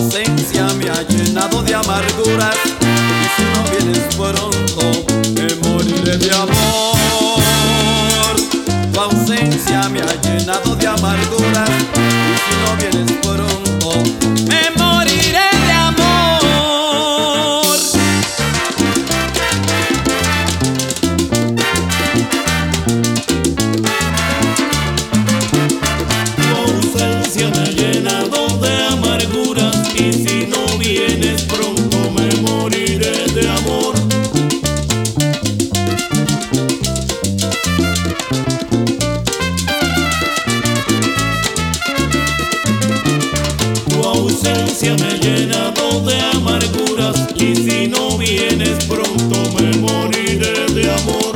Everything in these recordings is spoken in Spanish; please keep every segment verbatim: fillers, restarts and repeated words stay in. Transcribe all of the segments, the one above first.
ausencia me ha llenado de amarguras, y si no vienes pronto me moriré de amor. Tu ausencia me ha llenado de amarguras, y si no vienes pronto me moriré de amor. Tu ausencia me ha llenado de amarguras, y si no vienes pronto me moriré de amor. Tu ausencia me ha llenado de amarguras, y si no vienes pronto me moriré de amor.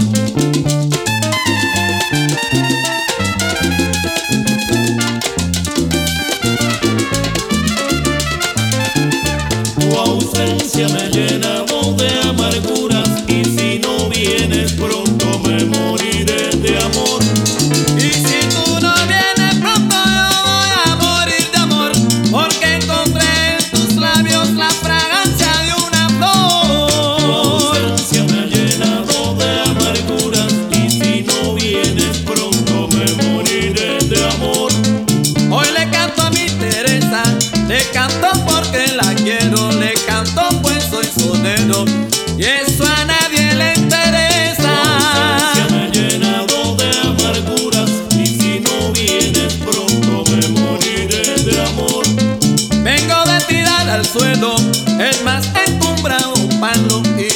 Tu ausencia me ha llenado de amarguras, y si no vienes pronto me moriré de amor. Y si tú no vienes pronto yo voy a morir de amor, porque encontré en tus labios la fragancia de una Tu flor. ausencia me ha llenado de amarguras, y si no vienes pronto me moriré de amor. Hoy le canto a mi Teresa, le canto porque la quiero, le canto pues soy sonero, y eso a nadie le Tu interesa. ausencia me ha llenado de amarguras, y si no vienes pronto me moriré de amor. Vengo de tirar al suelo el más encumbrado palo, y